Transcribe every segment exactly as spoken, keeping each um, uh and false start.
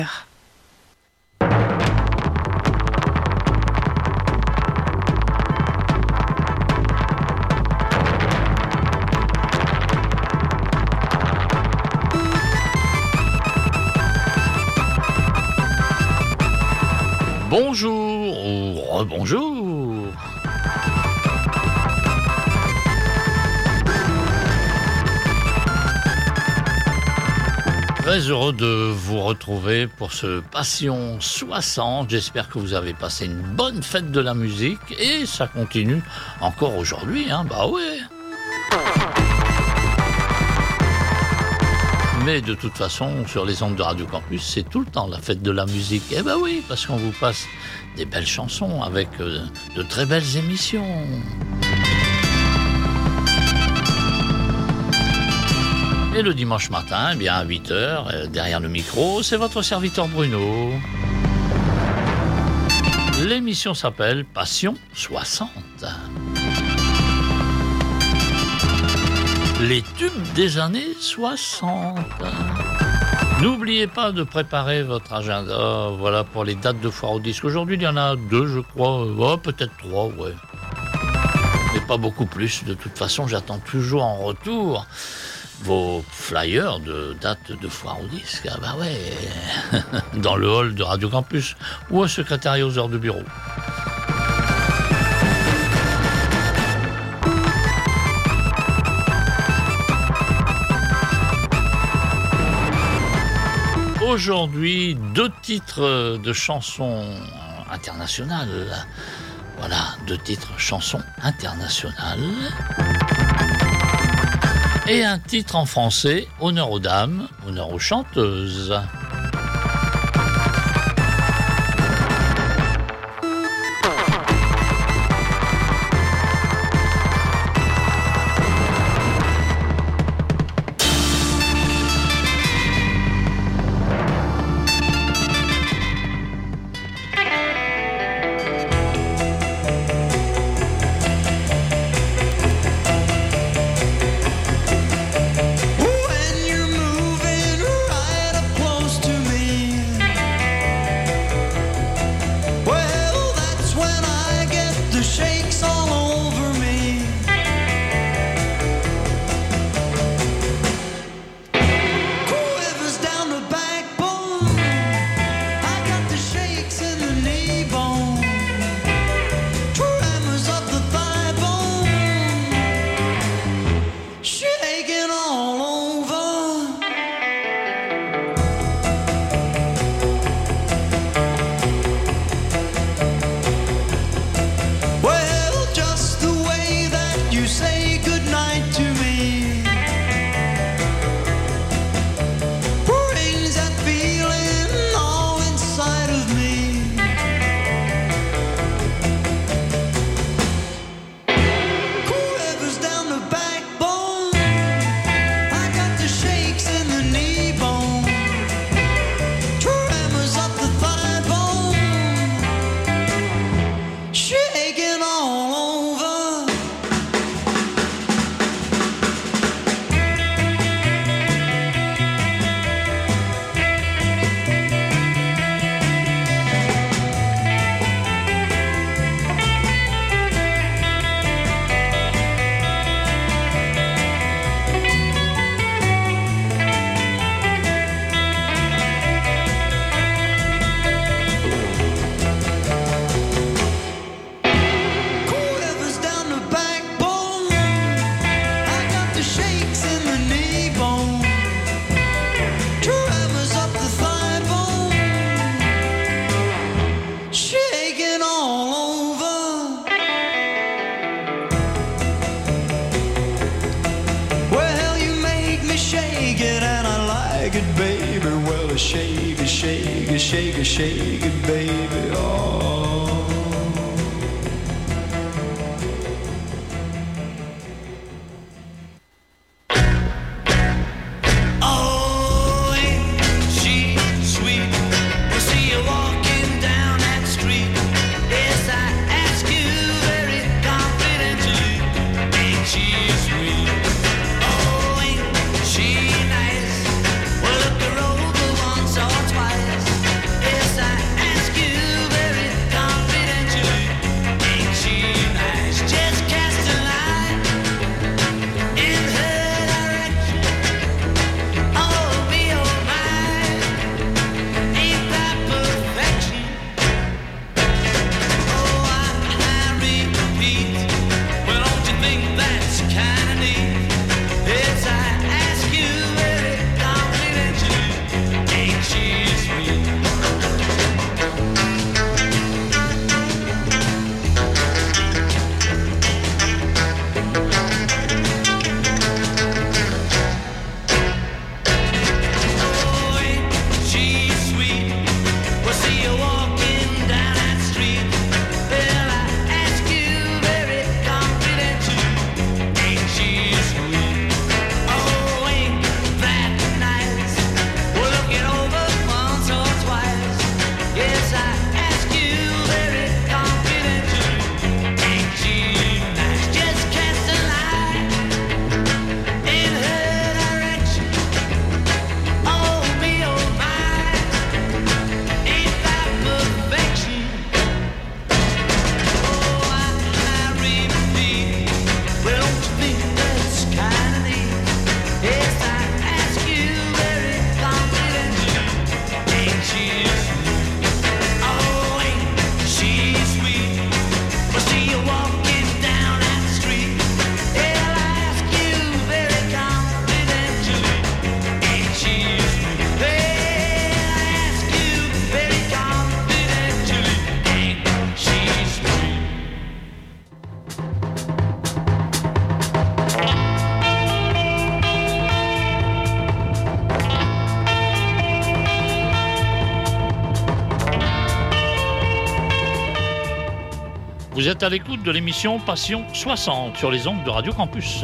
Bonjour ou rebonjour. Très heureux de vous retrouver pour ce Passion soixante. J'espère que vous avez passé une bonne fête de la musique et ça continue encore aujourd'hui, hein, bah ouais. Mais de toute façon, sur les ondes de Radio Campus, c'est tout le temps la fête de la musique. Eh ben oui, parce qu'on vous passe des belles chansons avec euh, de très belles émissions. Et le dimanche matin, eh bien à huit heures, euh, derrière le micro, c'est votre serviteur Bruno. L'émission s'appelle Passion soixante. Les tubes des années soixante. N'oubliez pas de préparer votre agenda, voilà, pour les dates de foire au disque. Aujourd'hui, il y en a deux, je crois, oh, peut-être trois, ouais. Mais pas beaucoup plus. De toute façon, j'attends toujours en retour vos flyers de dates de foire au disque. Ah bah ouais, dans le hall de Radio Campus ou au secrétariat aux heures de bureau. Aujourd'hui, deux titres de chansons internationales. Voilà, deux titres chansons internationales. Et un titre en français, honneur aux dames, honneur aux chanteuses. Shake it, shake it, shake it, shake it, baby, oh. Oh, ain't she sweet? I see you walking down that street. Yes, I ask you very confidentially, ain't she sweet? Oh, ain't she nice? Well, look her over once or twice. Vous êtes à l'écoute de l'émission Passion soixante sur les ondes de Radio Campus.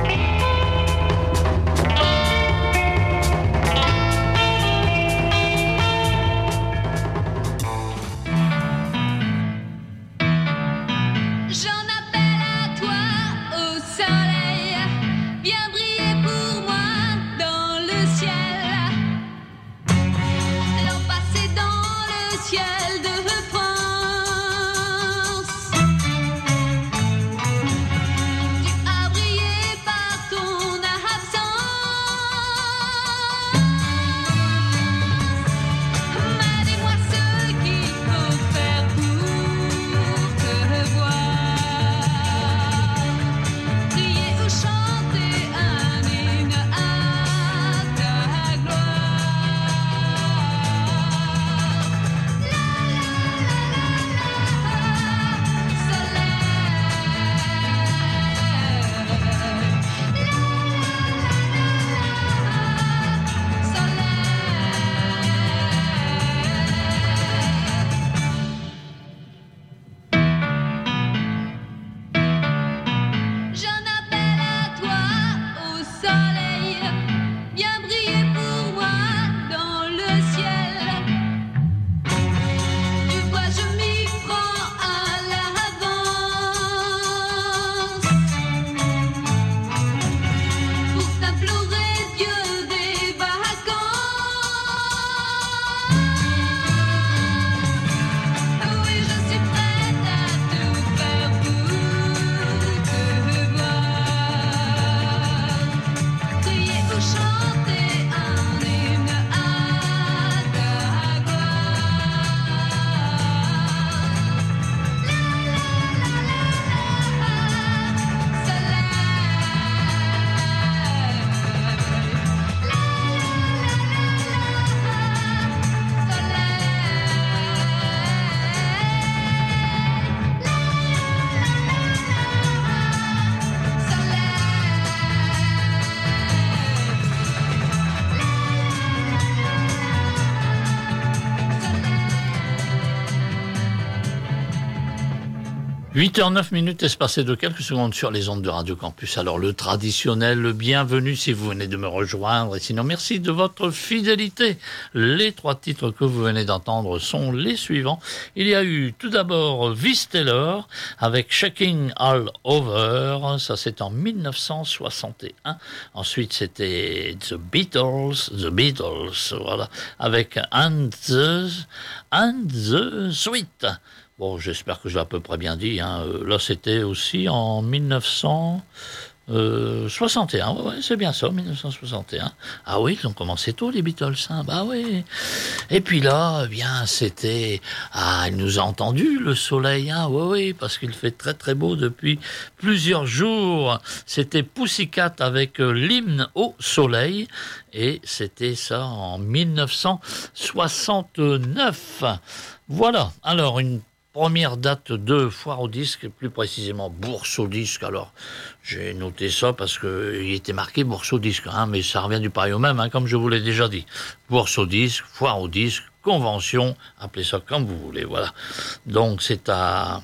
huit heures neuf minutes espacées de quelques secondes sur les ondes de Radio Campus. Alors le traditionnel, le bienvenue si vous venez de me rejoindre. Et sinon, merci de votre fidélité. Les trois titres que vous venez d'entendre sont les suivants. Il y a eu tout d'abord Viz Taylor avec Shaking All Over. Ça c'est en mille neuf cent soixante et un. Ensuite c'était The Beatles, The Beatles, voilà, avec And the, and the Sweet. Bon, j'espère que je l'ai à peu près bien dit. Hein. Là, c'était aussi en mille neuf cent soixante et un. Ouais, c'est bien ça, mille neuf cent soixante et un. Ah oui, ils ont commencé tôt, les Beatles. Hein. Bah oui. Et puis là, eh bien, c'était... Ah, il nous a entendu, le soleil. Hein. Oui, oui, parce qu'il fait très, très beau depuis plusieurs jours. C'était Pussycat avec euh, l'hymne au soleil. Et c'était ça en mille neuf cent soixante-neuf. Voilà. Alors, une première date de foire au disque, plus précisément bourse au disque. Alors, j'ai noté ça parce qu'il était marqué bourse au disque, hein, mais ça revient du pareil au même, hein, comme je vous l'ai déjà dit. Bourse au disque, foire au disque, convention, appelez ça comme vous voulez, voilà. Donc, c'est à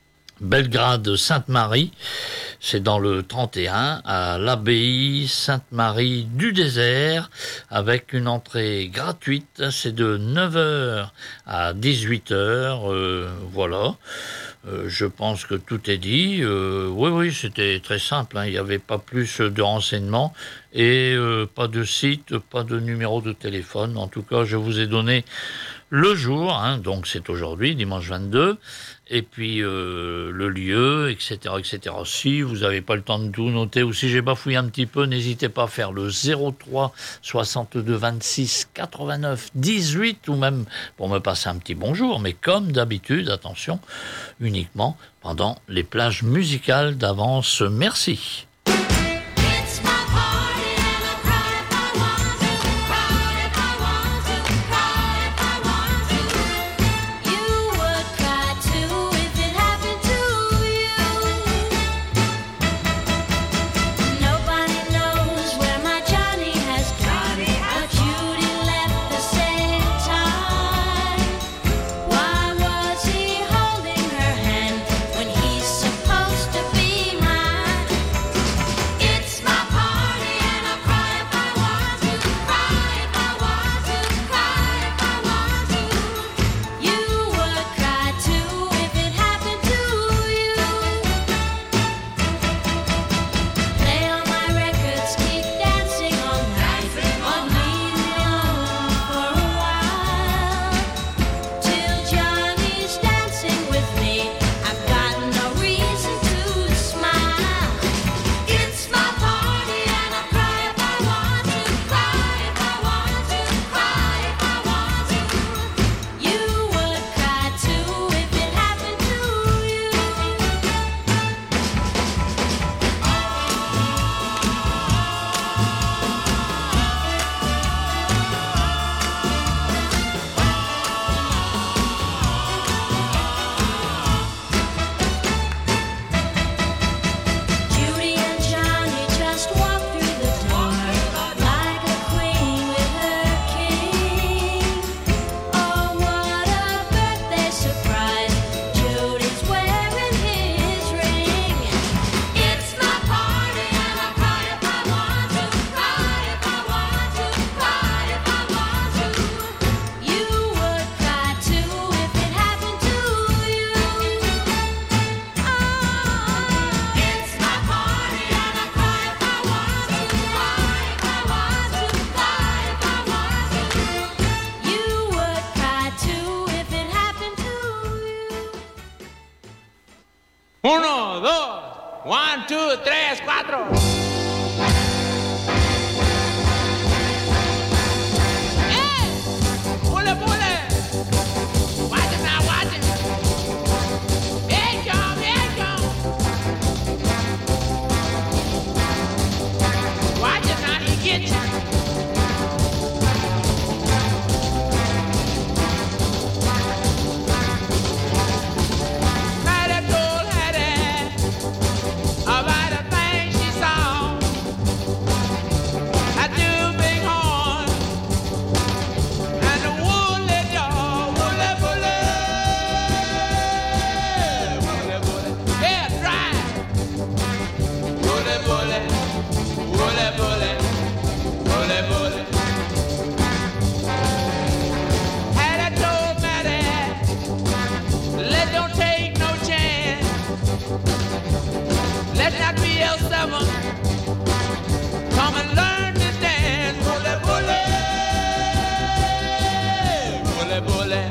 Belgrade-Sainte-Marie, c'est dans le trente et un, à l'abbaye Sainte-Marie du Désert, avec une entrée gratuite, c'est de neuf heures à dix-huit heures, euh, voilà. Euh, je pense que tout est dit. Euh, oui, oui, c'était très simple, hein, il n'y avait pas plus de renseignements, et euh, pas de site, pas de numéro de téléphone. En tout cas, je vous ai donné le jour, hein, donc c'est aujourd'hui, dimanche vingt-deux, et puis euh, le lieu, et cetera, et cetera. Si vous n'avez pas le temps de tout noter, ou si j'ai bafouillé un petit peu, n'hésitez pas à faire le zéro trois soixante-deux vingt-six quatre-vingt-neuf dix-huit, ou même pour me passer un petit bonjour, mais comme d'habitude, attention, uniquement pendant les plages musicales d'avance. Merci. When he One, two, tres, cuatro. Hey! Bullet, bullet. Watch it now, watch it. Here it come, here it come. Watch it now, he get you. Come and learn to dance, bullet, bullet, bullet, bullet,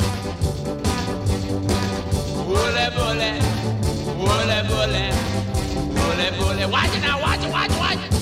bullet, bullet, bullet, bullet, bullet, bullet. Watch it now, watch it, watch it, watch it.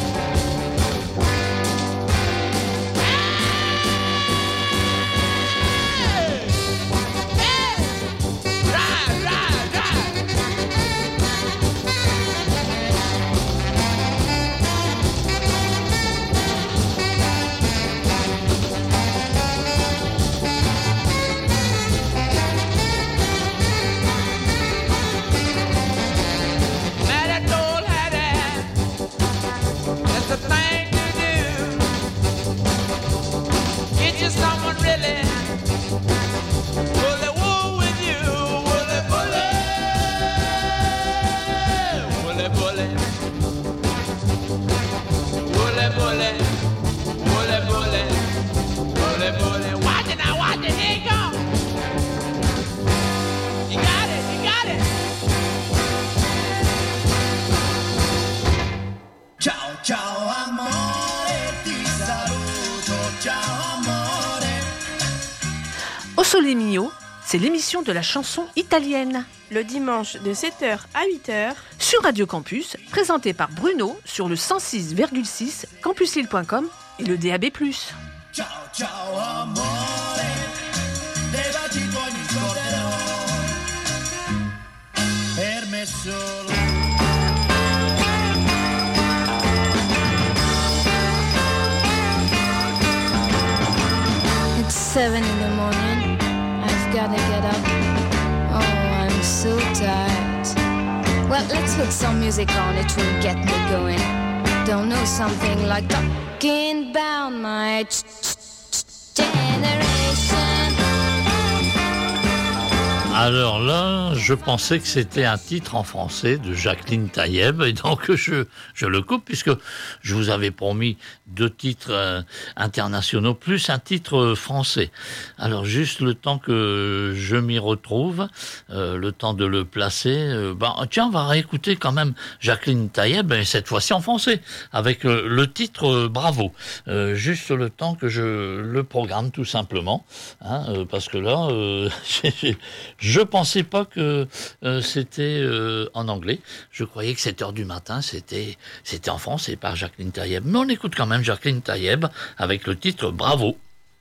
Someone really bullet wool with you, bullet, bullet, bullet, bullet, bullet, bullet, bullet, bullet, bullet, bullet. Watch it now, watch it, here it comes. You got it, you got it. Ciao, ciao, amore, ti saluto, ciao. Au Sole Mio, c'est l'émission de la chanson italienne. Le dimanche de sept heures à huit heures. Sur Radio Campus, présentée par Bruno sur le cent six virgule six campuslille point com et le D A B plus. Ciao, ciao, amore, dei baci tuoi mi scorderò, per me solo. It's seven in the morning, I've gotta get up. Oh, I'm so tired. Well, let's put some music on, it will get me going. Don't know something like talking about my generation. Alors là, je pensais que c'était un titre en français de Jacqueline Taïeb, et donc je, je le coupe, puisque je vous avais promis deux titres euh, internationaux, plus un titre français. Alors juste le temps que je m'y retrouve, euh, le temps de le placer, euh, ben, tiens, on va réécouter quand même Jacqueline Taïeb, et cette fois-ci en français, avec euh, le titre euh, Bravo. Euh, juste le temps que je le programme, tout simplement, hein, euh, parce que là, euh, j'ai... Je pensais pas que euh, c'était euh, en anglais. Je croyais que sept heures du matin, c'était, c'était en français par Jacqueline Taïeb. Mais on écoute quand même Jacqueline Taïeb avec le titre Bravo.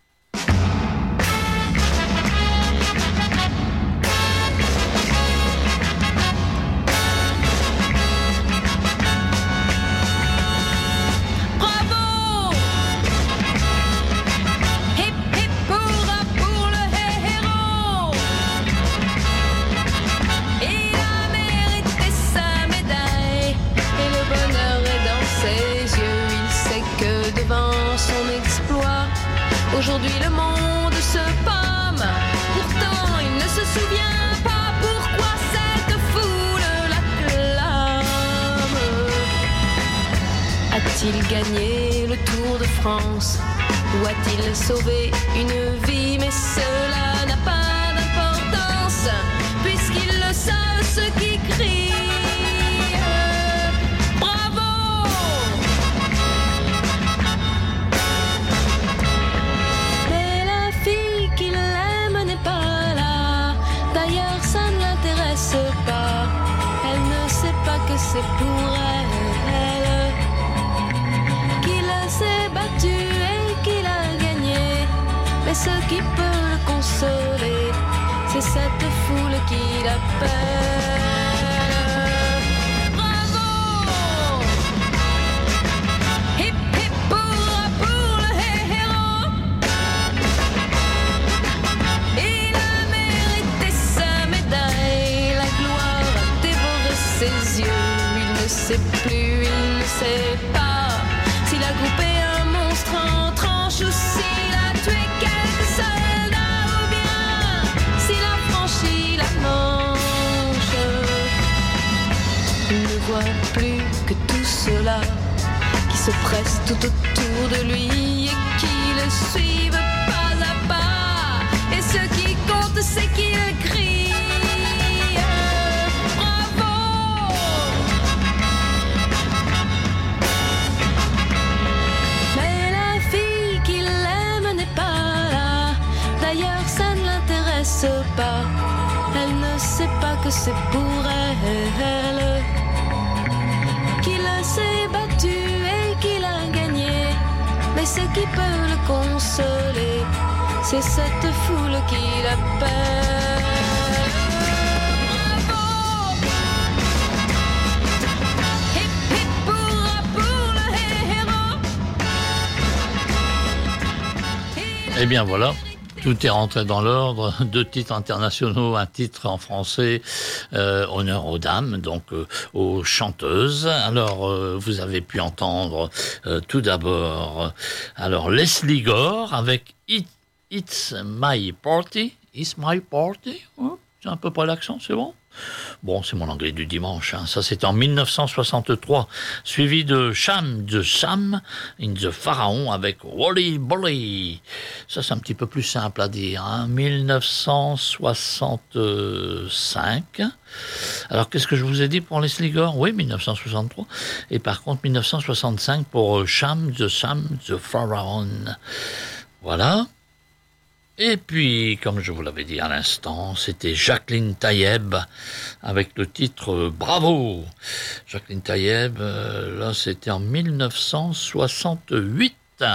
Aujourd'hui le monde se pâme, pourtant il ne se souvient pas pourquoi cette foule l'acclame. A-t-il gagné le Tour de France ou a-t-il sauvé une vie? Mais cela n'a pas d'importance puisqu'ils le savent ceux qui crient. c'est pour elle qu'il s'est battu et qu'il a gagné. Mais ce qui peut le consoler, c'est cette foule qui l'appelle. Bravo! Hip hip hurrah pour le héros. Il a mérité sa médaille, la gloire a dévoré ses yeux. Il ne sait plus, il ne sait pas s'il a coupé un monstre en tranches ou s'il a tué quelques soldats ou bien s'il a franchi la Manche. Il ne voit plus que tout cela qui se presse tout autour de lui et qui le suivent pas à pas. Et ce qui compte, c'est qu'il crie bravo. Mais la fille qu'il aime n'est pas là. D'ailleurs, ça ne l'intéresse pas. Elle ne sait pas que c'est pour elle qu'il s'est battu et qu'il a gagné. Mais ce qui peut le consoler, c'est cette foule qui l'appelle. Bravo! Hip hip hurrah pour le héros. Eh bien voilà, tout est rentré dans l'ordre. Deux titres internationaux, un titre en français, euh, honneur aux dames, donc euh, aux chanteuses. Alors, euh, vous avez pu entendre euh, tout d'abord, euh, alors Leslie Gore avec It, It's My Party. It's My Party, hein, c'est à peu près l'accent, c'est bon? Bon, c'est mon anglais du dimanche. Hein. Ça, c'était en dix-neuf cent soixante-trois, suivi de Cham de Sam in the Pharaon avec Wally Bolly. Ça, c'est un petit peu plus simple à dire. Hein. dix-neuf cent soixante-cinq. Alors, qu'est-ce que je vous ai dit pour Leslie Gore? Oui, dix-neuf cent soixante-trois. Et par contre, dix-neuf cent soixante-cinq pour Cham de Sam the Pharaon. Voilà. Et puis, comme je vous l'avais dit à l'instant, c'était Jacqueline Taïeb avec le titre Bravo. Jacqueline Taïeb, euh, là c'était en dix-neuf cent soixante-huit.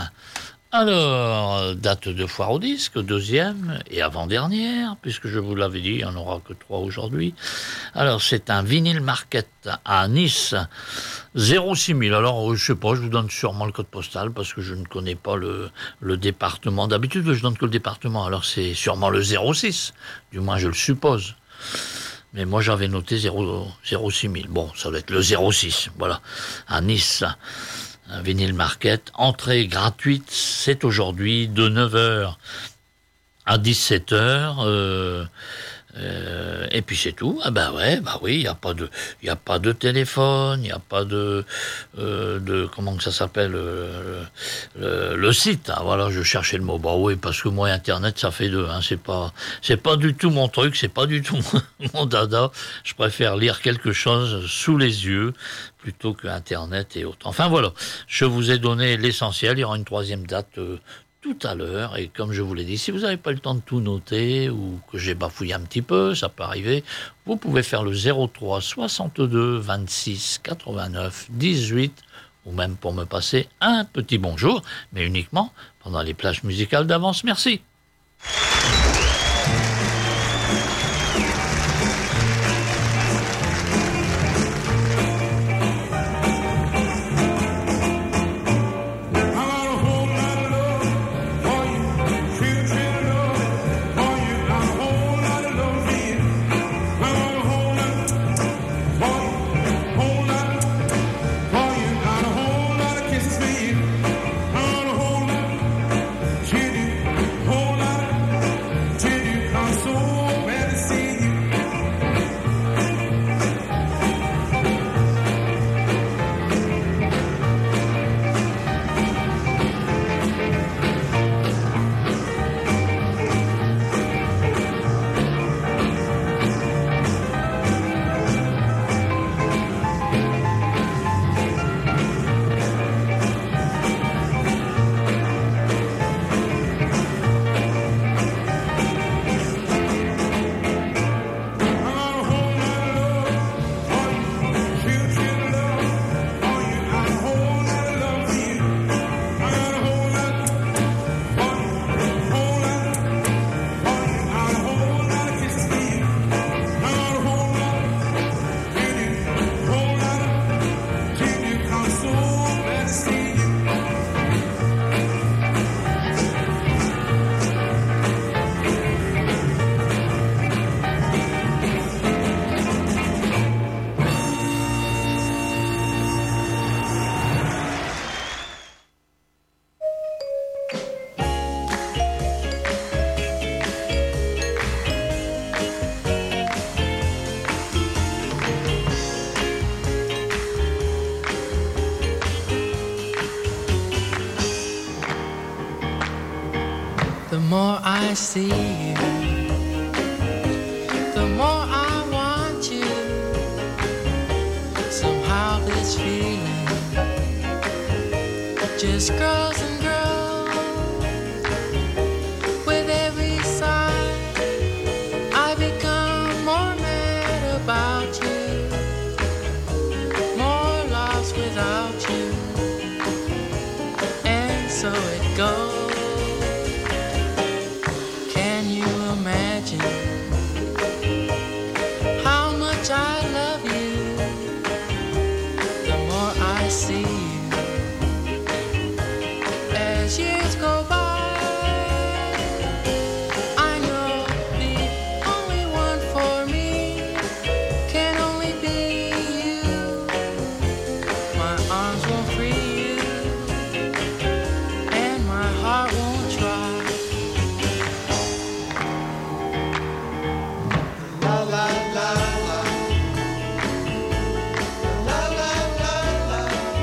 Alors, date de foire au disque, deuxième et avant-dernière, puisque je vous l'avais dit, il n'y en aura que trois aujourd'hui. Alors, c'est un vinyle market à Nice, zéro six mille. Alors, je sais pas, je vous donne sûrement le code postal, parce que je ne connais pas le, le département. D'habitude, je donne que le département, alors c'est sûrement le zéro six, du moins je le suppose. Mais moi, j'avais noté zéro six mille. Bon, ça doit être le zéro six, voilà, à Nice. Un vinyle market, entrée gratuite, c'est aujourd'hui de neuf heures à dix-sept heures, euh, euh, et puis c'est tout. Ah ben ouais, bah oui, il y a pas de, il y a pas de téléphone, il y a pas de, euh, de comment que ça s'appelle, euh, le, le site. Hein, voilà, je cherchais le mot. Bah oui, parce que moi Internet ça fait deux. Hein, c'est pas, c'est pas du tout mon truc, c'est pas du tout mon dada. Je préfère lire quelque chose sous les yeux plutôt que Internet et autres. Enfin voilà, je vous ai donné l'essentiel. Il y aura une troisième date euh, tout à l'heure. Et comme je vous l'ai dit, si vous n'avez pas le temps de tout noter ou que j'ai bafouillé un petit peu, ça peut arriver, vous pouvez faire le zéro trois soixante-deux vingt-six quatre-vingt-neuf dix-huit ou même pour me passer un petit bonjour, mais uniquement pendant les plages musicales d'avance. Merci. Kisses for you. see you, the more I want you. Somehow this feeling just grows and grows. With every sigh, I become more mad about you, more lost without you, and so it goes. Can you imagine how much I love you? The more I see you, as years go by, I know the only one for me can only be you. My arms won't free you, and my heart won't try. La la la la, la la la la,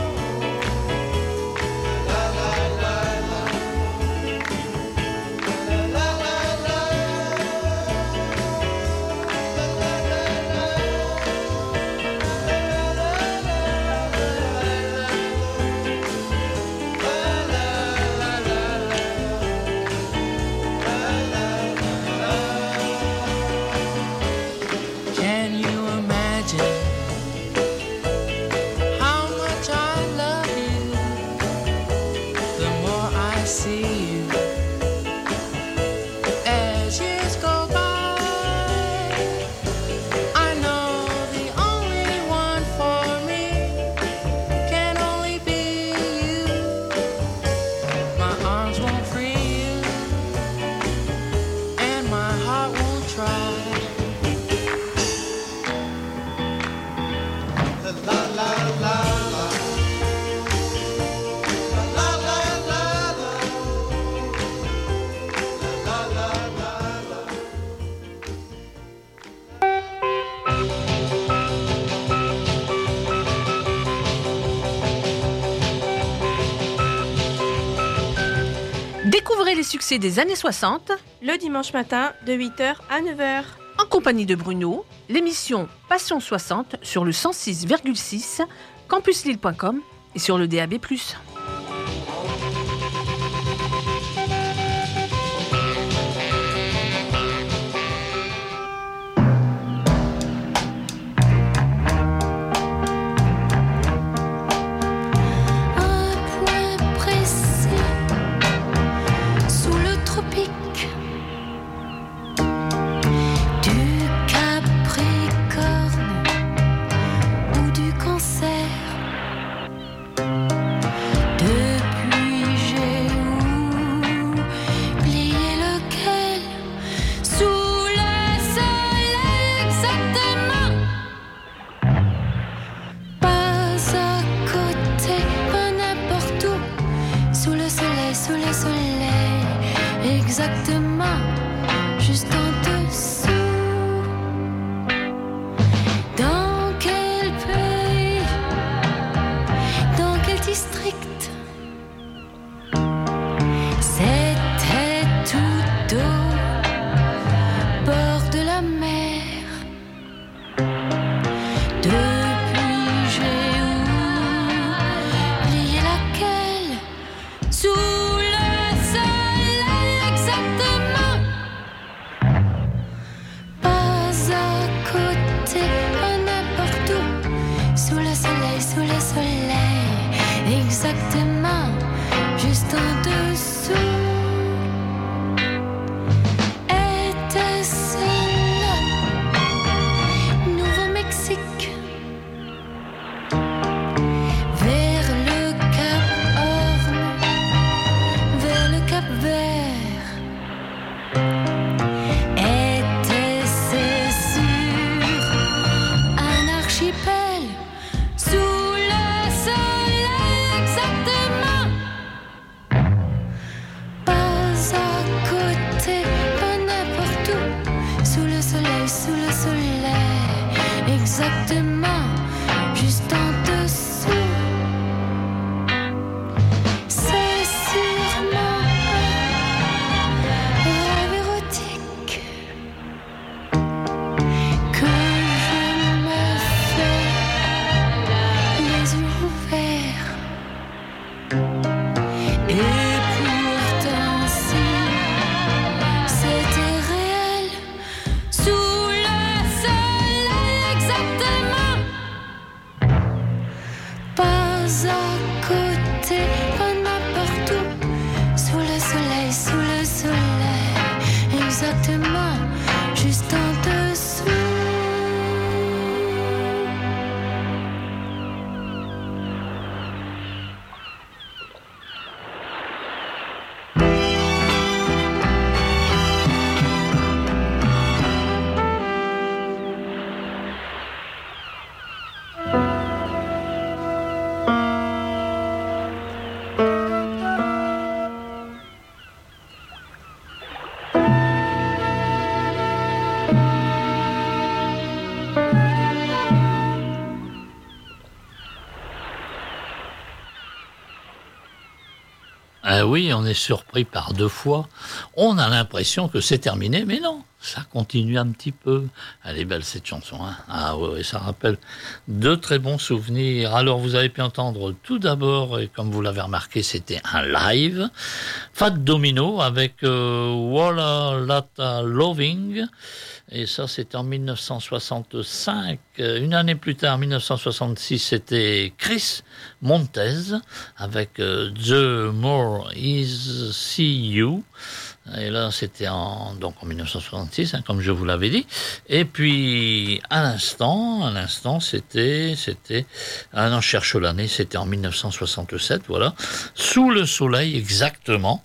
la la la la, la la la Can you imagine how much I love you? The more I see you, as years go by, I know the only one for me can only be you. My arms won't free you, and my heart won't try. La la la la, la la la la, la la la la. Découvrez les succès des années soixante Le dimanche matin de huit heures à neuf heures. en compagnie de Bruno, l'émission Passion soixante sur le cent six virgule six, campus lille point com et sur le D A B plus. Un point précis sous le tropique du Capricorne ou du Cancer. Depuis j'ai oublié lequel, sous le soleil exactement. Pas à côté, pas n'importe où, sous le soleil, sous le soleil, exactement, juste en dessous. Dans quel pays, dans quel district, c'était tout au bord de la mer. Depuis j'ai oublié laquelle, sous le soleil exactement. Pas à côté, pas n'importe où, sous le soleil, sous le soleil exactement, juste en dessous. Était-ce le Nouveau-Mexique, vers le Cap Horn, vers le Cap Vert? Était-ce sur un archipel, sous le soleil exactement? Pas à côté, pas n'importe où, sous le soleil, sous le soleil exactement, juste en dessous. C'est sûrement un rêve érotique. bâtiment juste en dessous. Ah oui, on est surpris par deux fois. On a l'impression que c'est terminé, mais non, ça continue un petit peu. Elle est belle cette chanson, hein. Ah oui, ça rappelle de très bons souvenirs. Alors vous avez pu entendre tout d'abord, et comme vous l'avez remarqué, c'était un live. Fat Domino avec euh, Walla Lotta Loving. Et ça, c'était en mille neuf cent soixante-cinq. Une année plus tard, en mille neuf cent soixante-six, c'était Chris Montez avec euh, The More Is See You. Et là, c'était en, donc en mille neuf cent soixante-six, hein, comme je vous l'avais dit. Et puis, à l'instant, à l'instant, c'était, c'était, ah non, je cherche l'année, c'était en mille neuf cent soixante-sept, voilà. Sous le soleil, exactement,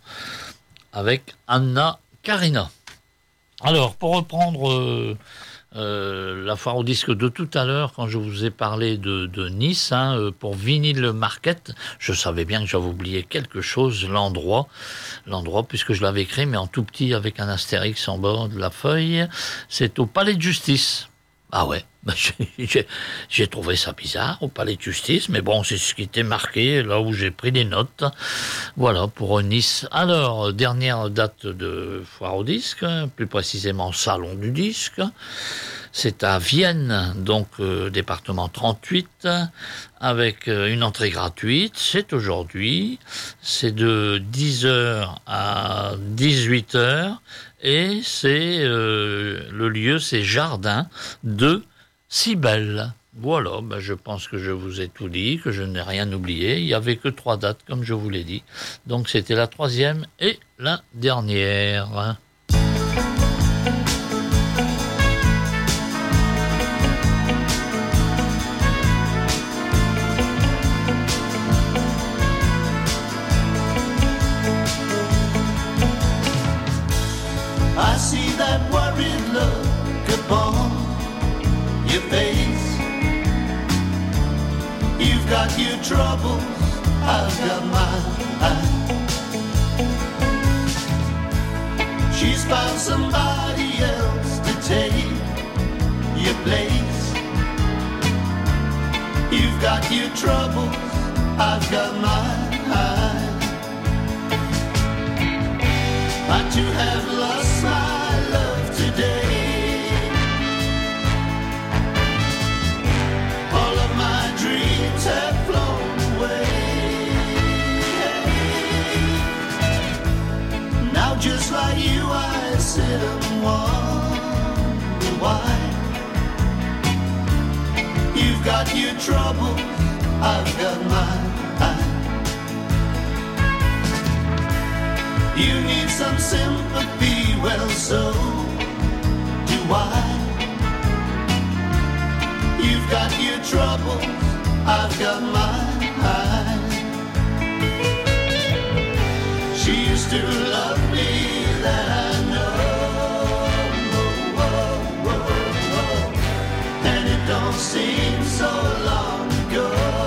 avec Anna Karina. Alors, pour reprendre euh, euh, la foire au disque de tout à l'heure, quand je vous ai parlé de, de Nice, hein, euh, pour Vinyl Market, je savais bien que j'avais oublié quelque chose, l'endroit, l'endroit, puisque je l'avais écrit, mais en tout petit, avec un astérix en bas de la feuille, c'est au Palais de Justice. Ah ouais, j'ai, j'ai trouvé ça bizarre au Palais de Justice, mais bon, c'est ce qui était marqué, là où j'ai pris des notes. Voilà, pour Nice. Alors, dernière date de foire au disque, plus précisément Salon du disque. C'est à Vienne, donc euh, département trente-huit, avec euh, une entrée gratuite. C'est aujourd'hui, c'est de dix heures à dix-huit heures. Et c'est euh, le lieu, c'est Jardin de Cybèle. Voilà, ben je pense que je vous ai tout dit, que je n'ai rien oublié. Il n'y avait que trois dates, comme je vous l'ai dit. Donc c'était la troisième et la dernière. I see that worried look upon your face. You've got your troubles, I've got mine. She's found somebody else to take your place. You've got your troubles, I've got mine. I too have lost my love today. All of my dreams have flown away. Now just like you I sit and wonder why. You've got your troubles, I've got mine. You need some sympathy, well so do I. You've got your troubles, I've got mine. She used to love me, that I know. Whoa, whoa, whoa. And it don't seem so long ago.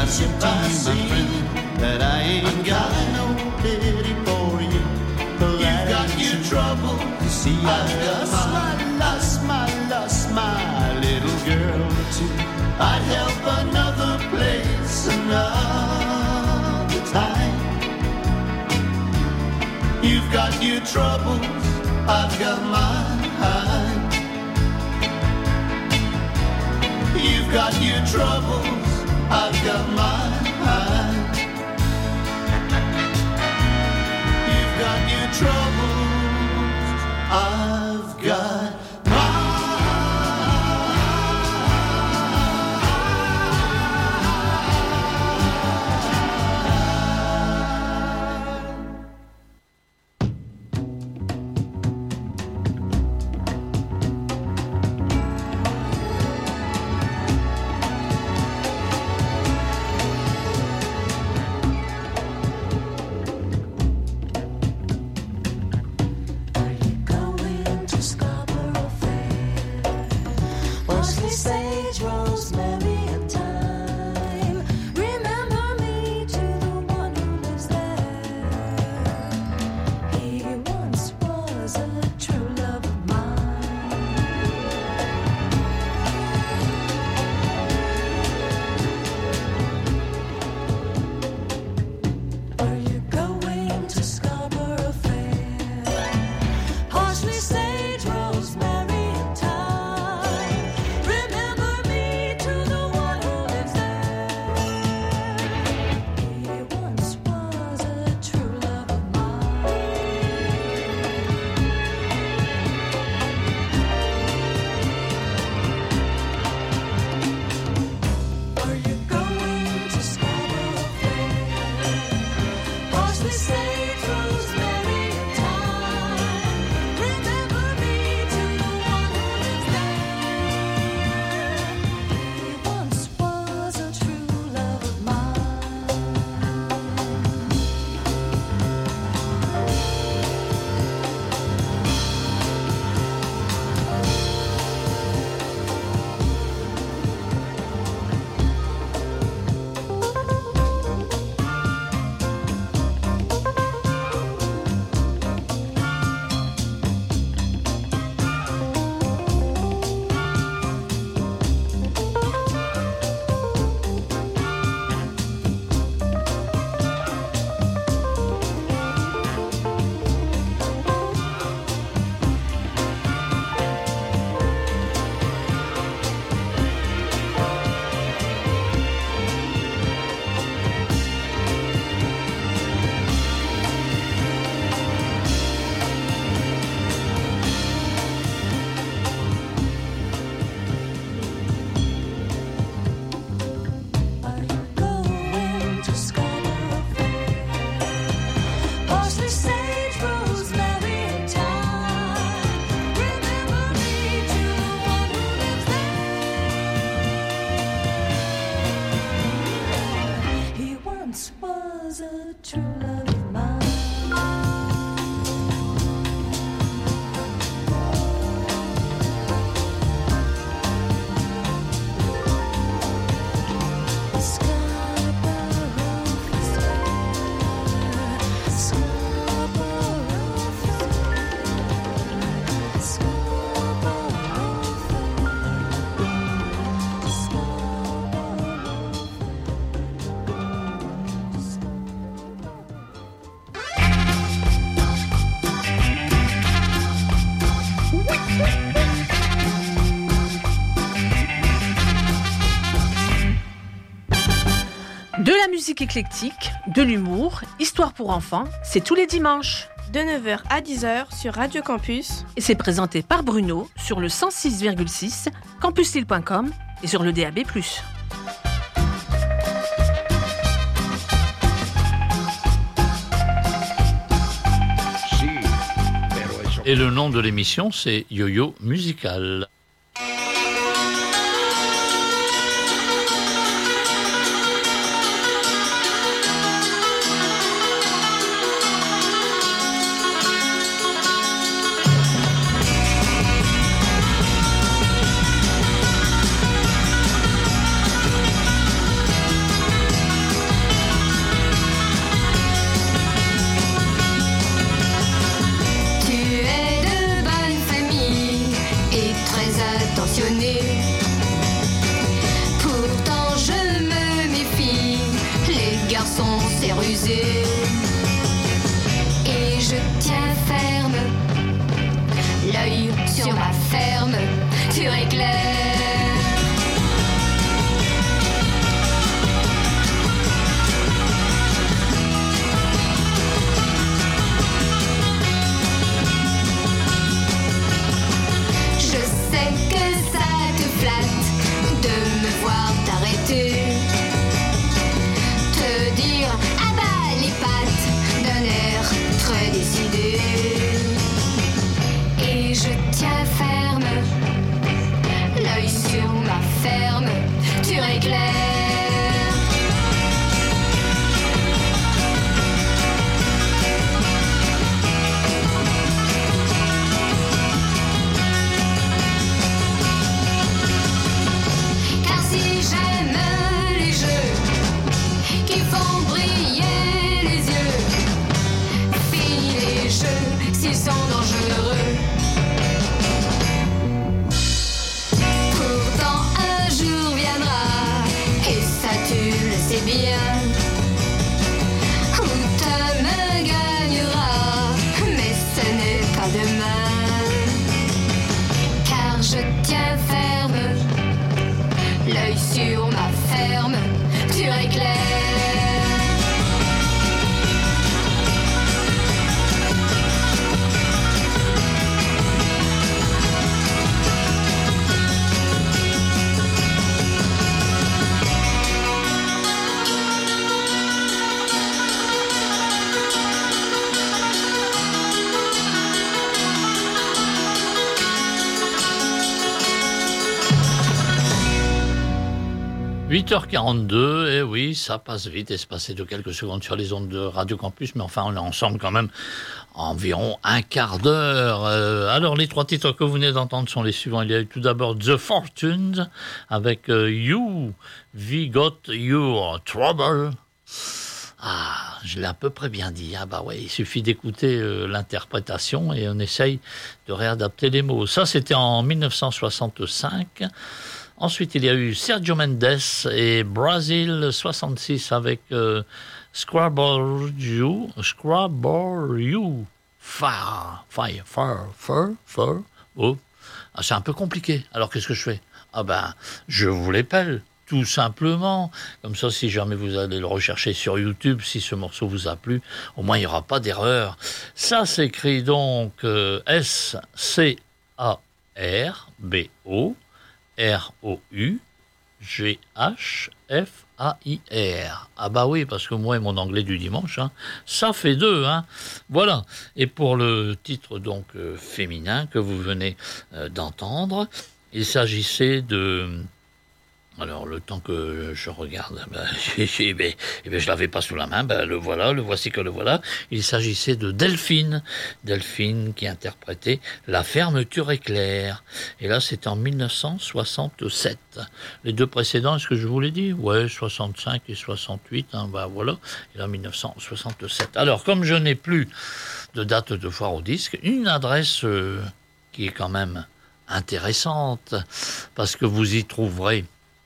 listen to you, my friend, that I ain't got no pity for you. You've got your trouble. You see, I lost my lust, my lust, my little girl too. I'd help another place another time. You've got your troubles, I've got mine. You've got your troubles, I've got mine. You've got your troubles, I've got De la musique éclectique, de l'humour, histoire pour enfants, c'est tous les dimanches. De neuf heures à dix heures sur Radio Campus. Et c'est présenté par Bruno sur le cent six virgule six, campus lille point com et sur le D A B plus. Et le nom de l'émission, c'est Yo-Yo Musical. c'est rusé. Et je tiens ferme, l'œil sur ma ferme, tu éclaires. Je sais que ça te flatte de me voir t'arrêter, te dire ah bah les pattes d'un air très décidé. Et je tiens ferme, l'œil sur ma ferme, tu éclaires. Car si j'aime les jeux qui font briller les yeux, fini les jeux s'ils sont dangereux. Pourtant un jour viendra, et ça tu le sais bien, où ta main gagnera, mais ce n'est pas demain. Car je tiens ferme, l'œil sur ma ferme, tu éclaires. huit heures quarante-deux, et oui, ça passe vite, espacé de quelques secondes sur les ondes de Radio Campus, mais enfin, on est ensemble quand même environ un quart d'heure. Euh, alors, les trois titres que vous venez d'entendre sont les suivants. Il y a eu tout d'abord The Fortunes avec euh, You, We Got Your Trouble. Ah, je l'ai à peu près bien dit. Ah bah ouais, il suffit d'écouter euh, l'interprétation et on essaye de réadapter les mots. Ça, c'était en dix-neuf cent soixante-cinq. Ensuite, il y a eu Sergio Mendes et Brazil soixante-six avec euh, Scrabble You, Scrabble You, Fire, Fire, Fire, Fire, Fire. Oh, ah, c'est un peu compliqué. Alors, qu'est-ce que je fais? Ah ben, je vous l'épelle, tout simplement. Comme ça, si jamais vous allez le rechercher sur YouTube, si ce morceau vous a plu, au moins, il n'y aura pas d'erreur. Ça s'écrit donc euh, S C A R B O R O U G H F A I R. Ah bah oui, parce que moi et mon anglais du dimanche, hein, ça fait deux. Hein. Voilà. Et pour le titre donc euh, féminin que vous venez euh, d'entendre, il s'agissait de... Alors, le temps que je regarde, ben, eh ben, eh ben, je ne l'avais pas sous la main, ben, le voilà, le voici que le voilà. Il s'agissait de Delphine, Delphine qui interprétait La fermeture éclair. Et là, c'était en dix-neuf cent soixante-sept. Les deux précédents, est-ce que je vous l'ai dit? Ouais, soixante-cinq et soixante-huit, hein, ben, voilà. Et là, dix-neuf cent soixante-sept. Alors, comme je n'ai plus de date de foire au disque, une adresse euh, qui est quand même intéressante, parce que vous y trouverez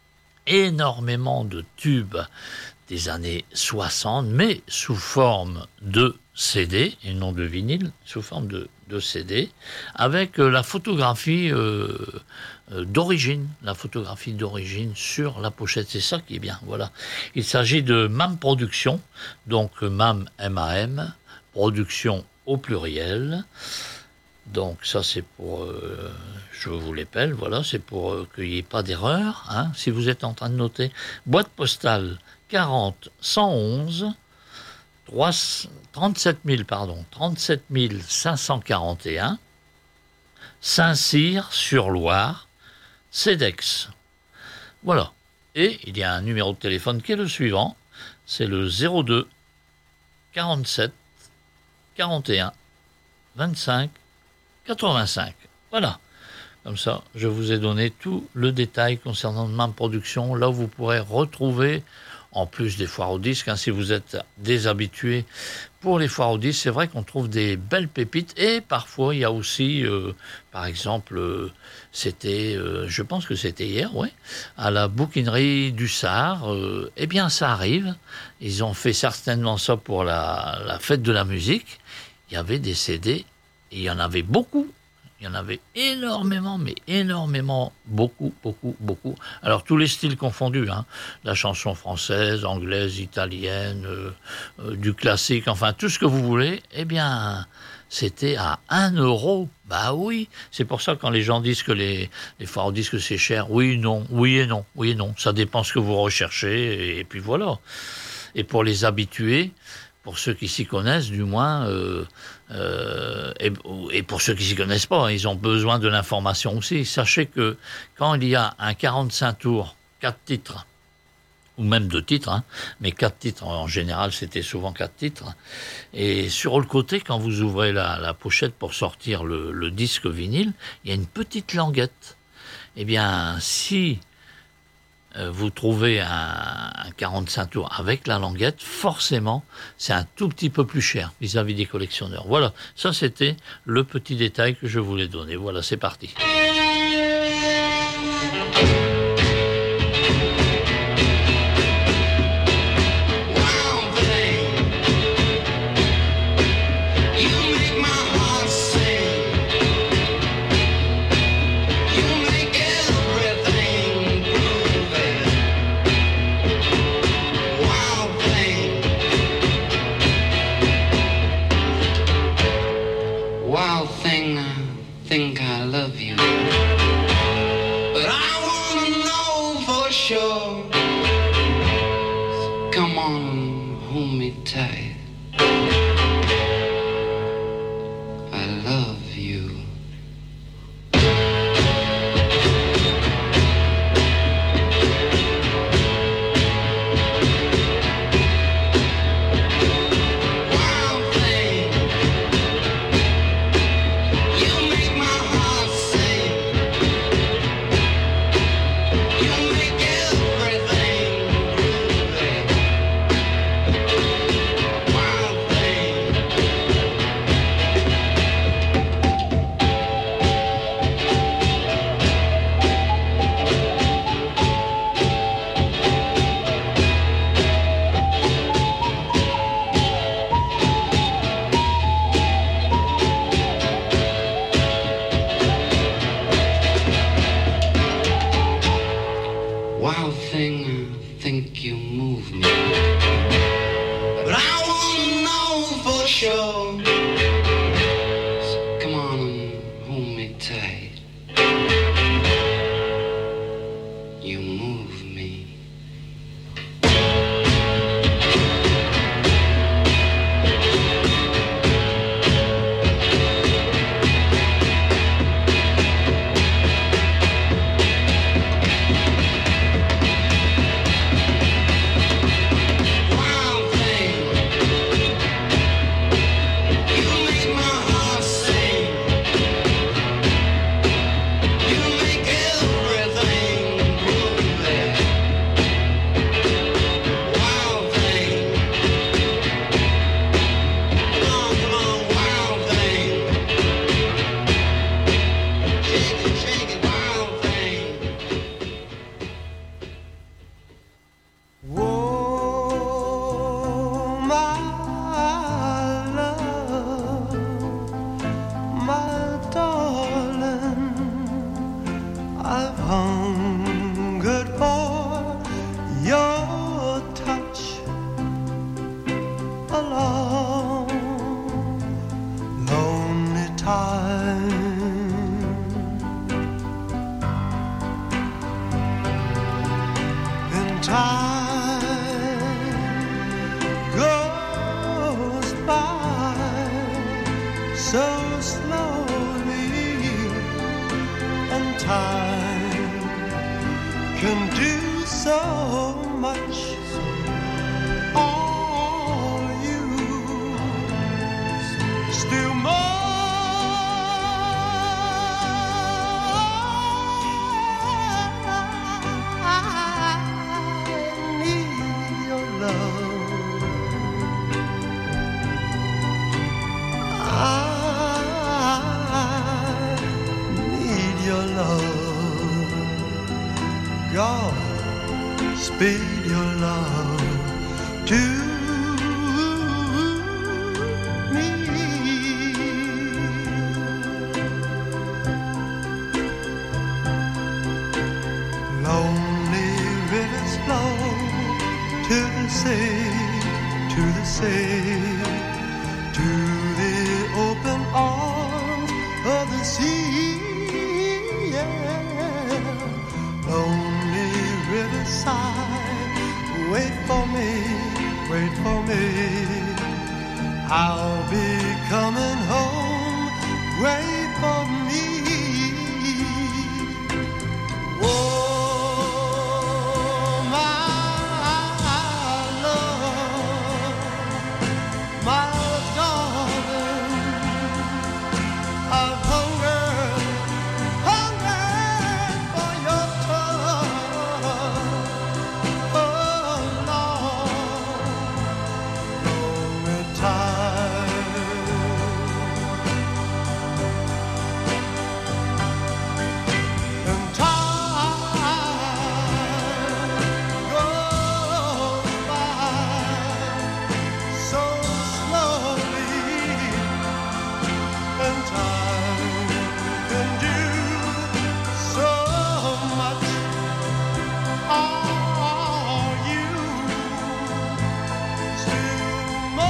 énormément de tubes des années soixante, mais sous forme de C D, et non de vinyle, sous forme de, de C D, avec euh, la photographie euh, euh, d'origine, la photographie d'origine sur la pochette. C'est ça qui est bien, voilà. Il s'agit de M A M Productions, donc M A M, M A M, Production au pluriel. Donc ça c'est pour, euh, je vous l'épelle, voilà, c'est pour euh, qu'il n'y ait pas d'erreur, hein, si vous êtes en train de noter. Boîte postale quarante cent onze, trente-sept mille, pardon, trente-sept mille cinq cent quarante et un, Saint-Cyr-sur-Loire, CEDEX. Voilà. Et il y a un numéro de téléphone qui est le suivant, c'est le zéro deux quarante-sept quarante et un vingt-cinq quatre-vingt-cinq. Voilà. Comme ça, je vous ai donné tout le détail concernant M A M Production. Là, vous pourrez retrouver en plus des foires aux disques. Hein, si vous êtes des habitués pour les foires aux disques, c'est vrai qu'on trouve des belles pépites. Et parfois, il y a aussi, euh, par exemple, euh, c'était, euh, je pense que c'était hier, ouais, à la bouquinerie du Sar. Euh, eh bien, ça arrive. Ils ont fait certainement ça pour la, la fête de la musique. Il y avait des C D, et il y en avait beaucoup. Il y en avait énormément, mais énormément, beaucoup, beaucoup, beaucoup. Alors, tous les styles confondus, hein. La chanson française, anglaise, italienne, euh, euh, du classique, enfin, tout ce que vous voulez, eh bien, c'était à un euro. Bah oui, c'est pour ça que quand les gens disent que les, les foires aux disques, c'est cher, oui, non, oui et non, oui et non. Ça dépend ce que vous recherchez, et, et puis voilà. Et pour les habitués, pour ceux qui s'y connaissent, du moins, euh, euh, et, et pour ceux qui s'y connaissent pas, hein, ils ont besoin de l'information aussi. Sachez que quand il y a un quarante-cinq tours, quatre titres, ou même deux titres, hein, mais quatre titres, en général, c'était souvent quatre titres, et sur le côté, quand vous ouvrez la, la pochette pour sortir le, le disque vinyle, il y a une petite languette. Eh bien, si vous trouvez un, un quarante-cinq tours avec la languette, forcément, c'est un tout petit peu plus cher vis-à-vis des collectionneurs. Voilà, ça c'était le petit détail que je voulais donner. Voilà, c'est parti. Wild thing, I think I love you. But I wanna know for sure. So come on, hold me tight. I love you. Wild thing, I think you move me. But I wanna know for sure. So come on and hold me tight. You move me. Wild thing. be your love to me. Lonely rivers flow to the sea, to the sea, to the open arms of the sea. Yeah. Lonely riverside, wait for me, wait for me. I'll be coming home, wait for me. Oh, my love, my darling, I've hungered, hungered for your touch. Oh, Lord, lonely time. And time goes by so slowly, and time can do so much. Are you still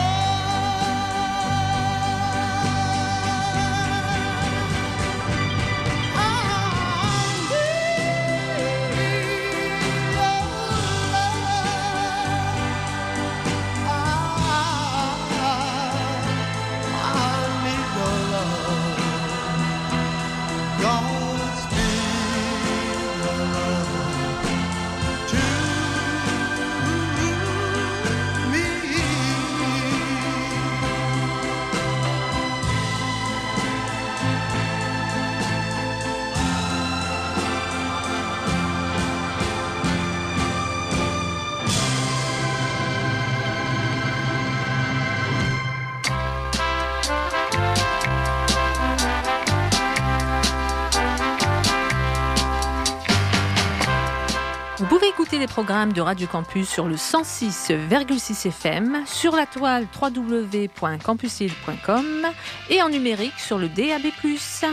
Vous pouvez écouter les programmes de Radio Campus sur le cent six virgule six F M, sur la toile w w w point campus lille point com et en numérique sur le D A B plus.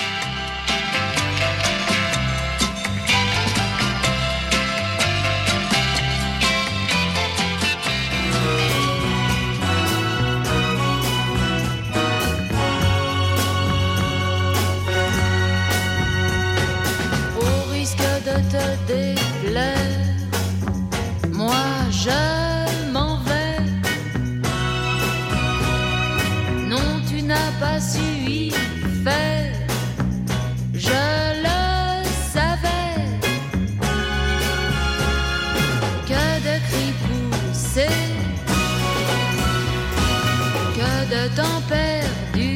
Au risque de te déplaire, moi je m'en vais. Non, tu n'as pas su y faire, je le savais. Que de cris poussés, que de temps perdu,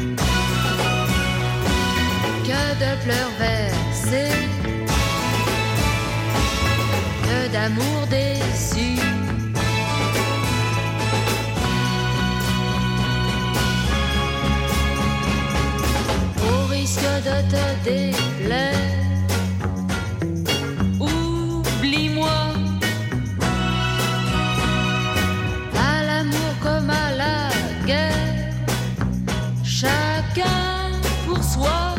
que de pleurs versés, que d'amour déçu. Au risque de te déplaire, oublie-moi. À l'amour comme à la guerre, chacun pour soi.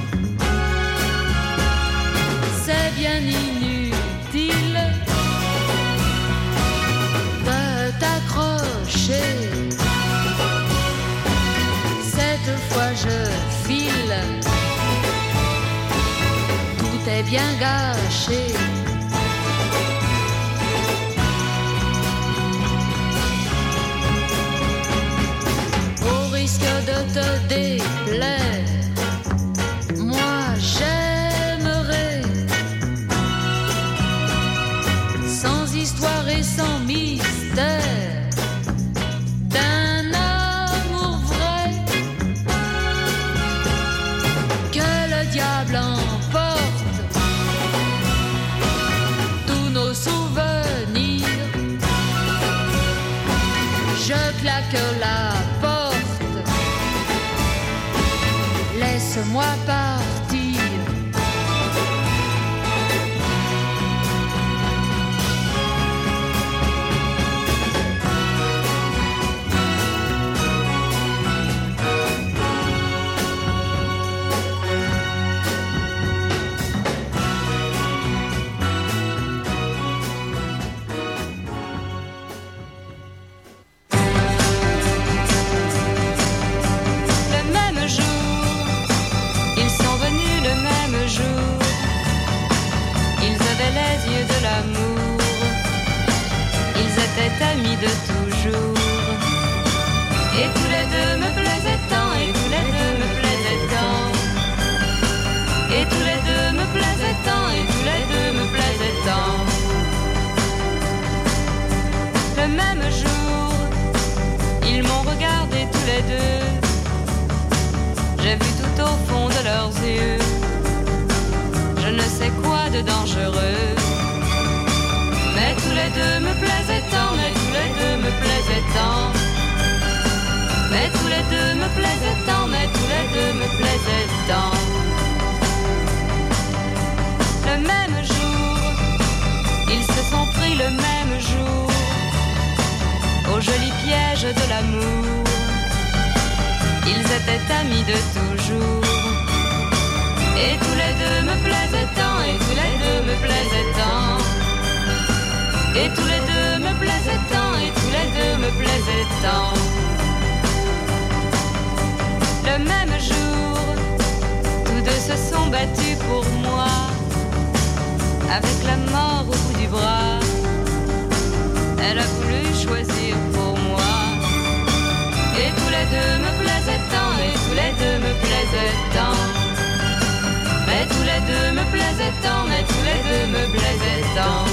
C'est bien inutile de t'accrocher. Cette fois je file, tout est bien gâché. Au risque de te déplaire, moi j'aimerais, sans histoire et sans mystère, d'un amour vrai, que le diable emporte tous nos souvenirs. Je claque la porte, laisse-moi partir. amis de toujours. Et tous les deux me plaisaient tant, et tous les deux me plaisaient tant. Et tous les deux me plaisaient tant, et tous les deux me plaisaient tant. Le même jour, ils m'ont regardé tous les deux. J'ai vu tout au fond de leurs yeux je ne sais quoi de dangereux. Mais tous les deux me plaisaient tant, mais tous les deux me plaisaient tant. Mais tous les deux me plaisaient tant, mais tous les deux me plaisaient tant. Le même jour, ils se sont pris le même jour au joli piège de l'amour. Ils étaient amis de toujours. Et tous les deux me plaisaient tant, et tous les deux me plaisaient tant. Et tous les deux me plaisaient tant, et tous les deux me plaisaient tant. Le même jour, tous deux se sont battus pour moi, avec la mort au bout du bras. Elle a voulu choisir pour moi. Et tous les deux me plaisaient tant, et tous les deux me plaisaient tant. Mais tous les deux me plaisaient tant, mais tous les deux me plaisaient tant.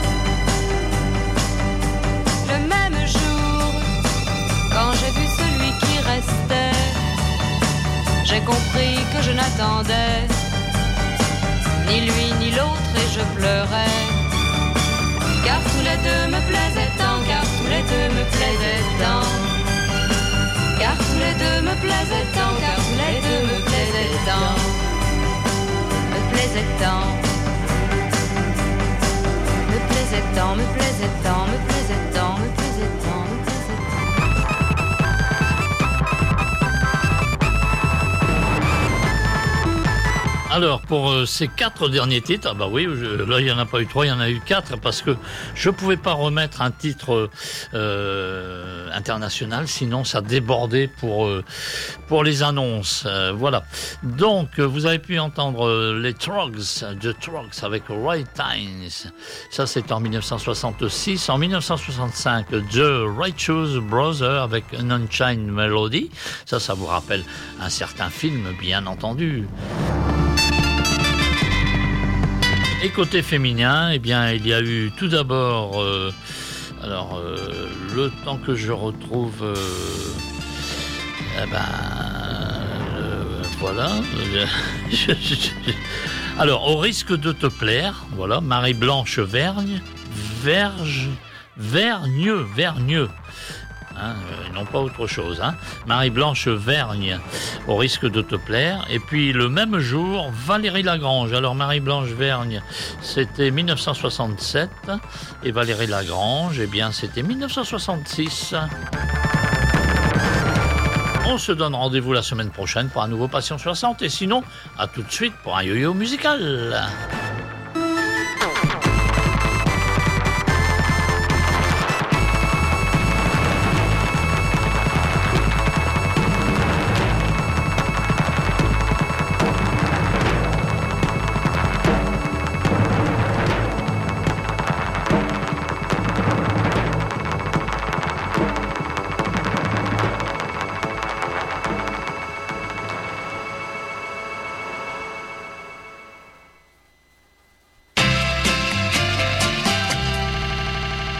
Le même jour, quand j'ai vu celui qui restait, j'ai compris que je n'attendais ni lui ni l'autre et je pleurais. Car tous les deux me plaisaient tant, car tous les deux me plaisaient tant. Car tous les deux me plaisaient tant, car tous les deux me plaisaient tant. Me plaisait tant, me plaisait tant, me plaisait tant, me plaisait tant, me plaisait tant, me plaisait tant. Alors, pour euh, ces quatre derniers titres, ah bah oui, je, là, il n'y en a pas eu trois, il y en a eu quatre, parce que je ne pouvais pas remettre un titre euh, international, sinon ça débordait pour, euh, pour les annonces. Euh, voilà. Donc, vous avez pu entendre euh, les Trogs, The Trogs avec Right Times. Ça, c'est en dix-neuf cent soixante-six. En dix-neuf cent soixante-cinq, The Righteous Brothers avec An Unchained Melody. Ça, ça vous rappelle un certain film, bien entendu. Et côté féminin, eh bien, il y a eu tout d'abord, euh, alors, euh, le temps que je retrouve, euh, eh ben, euh, voilà. Alors, au risque de te plaire, voilà, Marie-Blanche Vergne, Verge, Vergneux, Vergneux. Hein, euh, non pas autre chose. Hein. Marie-Blanche Vergne, au risque de te plaire. Et puis le même jour, Valérie Lagrange. Alors Marie-Blanche Vergne, c'était dix-neuf cent soixante-sept. Et Valérie Lagrange, eh bien, c'était dix-neuf cent soixante-six. On se donne rendez-vous la semaine prochaine pour un nouveau Passion soixante. Et sinon, à tout de suite pour un yo-yo musical.